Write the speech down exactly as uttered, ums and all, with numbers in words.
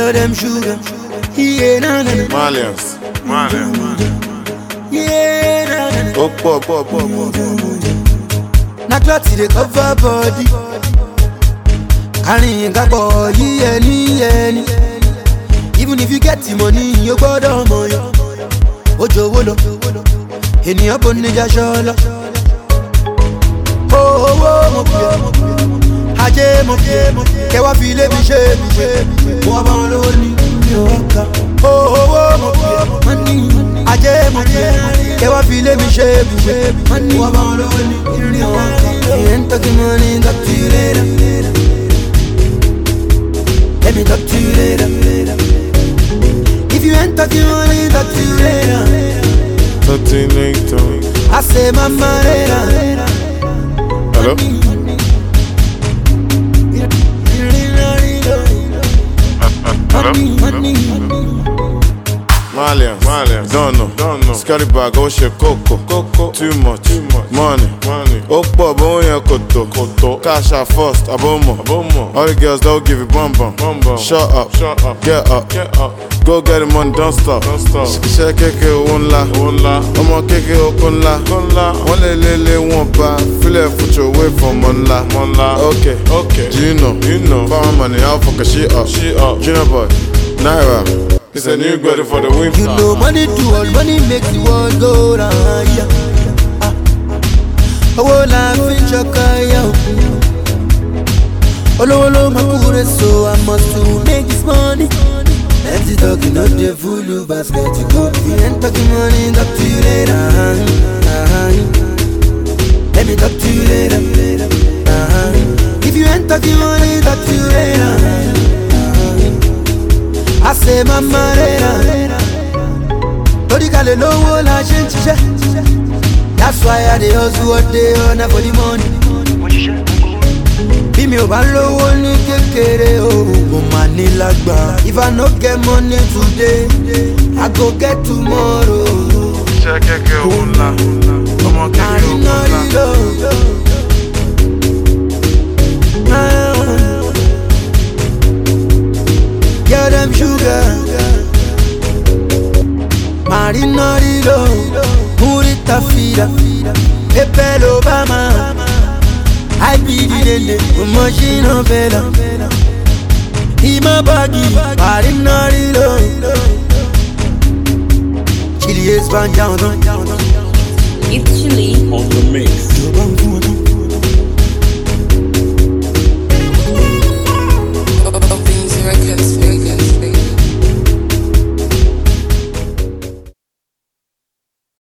Girl, them sugar. Yeah, na na na. Malians. Malians. Yeah, na na na. Oh, pop, pop, pop, pop. Na cloth they cover body. Carrying a boy, yeah, yeah. Even if you get the money, you go down on you. Ojo wolo, eni abon nija shola. Oh oh oh, mo pie, haje mo pie, ke wa file bi she bi she. Mo abon lo ni yo ka. Oh oh oh, mo pie, money, haje mo pie, ke wa file bi she bi she. Mo abon lo ni yo ka. Ain't talking money, got you later. Let me talk to you later. If you ain't talking money, talk to you later. Talking later. I say mama later. Hello? Hello? Malians, Malians, don't know, don't know. Scotty bag, oh shit, coco, coco, too much, too much, money, money. Oh, pop, oh yeah, koto, koto. Cash out first, abomo, abomo. All the girls don't give you bum bum, bum bum. Shut up, shut up, get up, get up. Go get the money, don't stop, don't stop. Share keke one la, one la. I'm on keke open la, one la. One le le le one ba. Feel it, put your away from one la, one la. Okay, okay. Do you know, you know? Found money, I'll fuck a shit up, shit up. Junior boy, Naira. It's a new weather for the winter. You know money do all, money make the world go round. Yeah. Ah. Oh, life in Chakaya. Olo olo makure, so I must to make this money. Empty talking, not the full basket. You go, you ain't talking money, talk to you later. Uh-huh. Let me talk to you later. Uh-huh. If you ain't talking money, talk to you later. I say mama later. Tori kale lowo la shenche. That's why I dey hustle all day on for the money. Bí mi ò bá lówó ní kékeré o, mo máa ní lágbà. If I no get money today, I go get tomorrow. Iṣẹ́ kékeré òun ńlá, ọmọ kékeré òun ńlá. Girl, them sugar. Marina Rilo, Murita Fida, Pepe Obama. I be the lady, machine of Bella. Hima Baggy, Marina Rilo. Chili is Van Down. It's Chili on the mix.